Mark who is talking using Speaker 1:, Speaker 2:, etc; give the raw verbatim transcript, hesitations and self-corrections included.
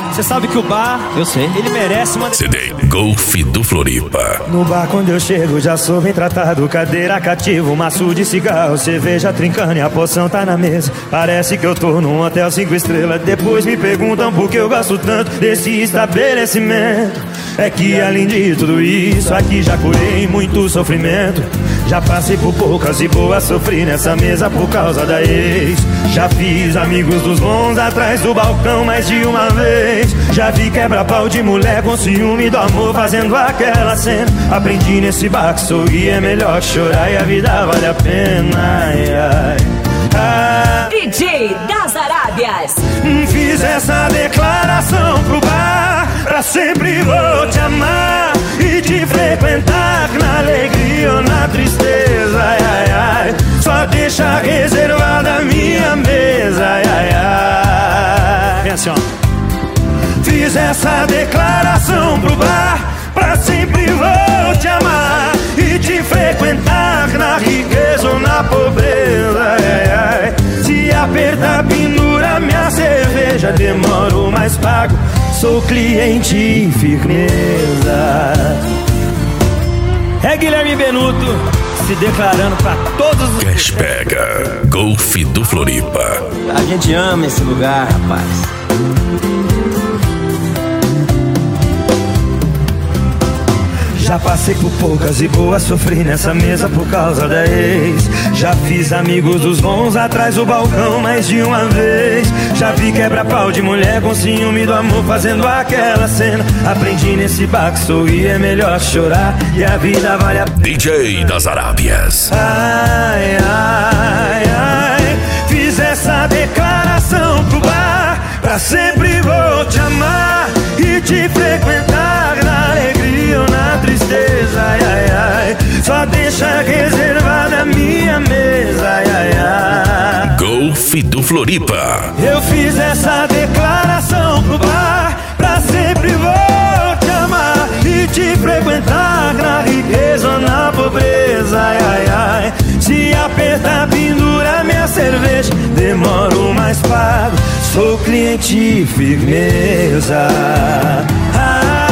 Speaker 1: Você sabe que o bar,
Speaker 2: eu sei,
Speaker 1: ele merece uma...
Speaker 3: C D Golf do Floripa.
Speaker 4: No bar quando eu chego já sou bem tratado. Cadeira cativa, maço de cigarro, cerveja trincando e a poção tá na mesa. Parece que eu tô num hotel cinco estrelas. Depois me perguntam por que eu gosto tanto desse estabelecimento. É que além de tudo isso, aqui já curei muito sofrimento. Já passei por poucas e boas, sofri nessa mesa por causa da ex. Já fiz amigos dos bons atrás do balcão mais de uma vez. Já vi quebra-pau de mulher com ciúme do amor fazendo aquela cena. Aprendi nesse bar que sorrir é melhor que chorar e a vida vale a pena. Ai, ai, ai.
Speaker 5: D J das Arábias.
Speaker 4: Fiz essa declaração pro bar: pra sempre vou te amar e te frequentar na alegria ou na tristeza. Ai, ai, ai. Só deixa reservada a minha mesa. Ai, ai, ai.
Speaker 1: Vem assim, ó.
Speaker 4: Fiz essa declaração pro bar: pra sempre vou te amar e te frequentar na riqueza ou na pobreza. Ai, ai. Se apertar, pendura minha cerveja, demoro, mas pago. Sou cliente e firmeza.
Speaker 1: É Guilherme Benuto se declarando pra todos os...
Speaker 3: Cash Pega Golf do Floripa.
Speaker 2: A gente ama esse lugar, rapaz.
Speaker 4: Já passei por poucas e boas, sofri nessa mesa por causa da ex. Já fiz amigos dos bons atrás do balcão mais de uma vez. Já vi quebra-pau de mulher com ciúme do amor fazendo aquela cena. Aprendi nesse bar que sorrir é melhor que chorar e a vida vale a pena.
Speaker 3: D J das Arábias.
Speaker 4: Ai, ai, ai. Fiz essa declaração pro bar: pra sempre vou te amar e te frequentar na alegria ou na tristeza. Ai, ai, ai. Só deixa reservada a minha mesa. Ai, ai, ai.
Speaker 3: Golf do Floripa.
Speaker 4: Eu fiz essa declaração pro bar: pra sempre vou te amar e te frequentar na riqueza ou na pobreza. Ai, ai, ai. Se apertar, pendura minha cerveja, demoro, mas pago. Sou cliente e firmeza. Ai,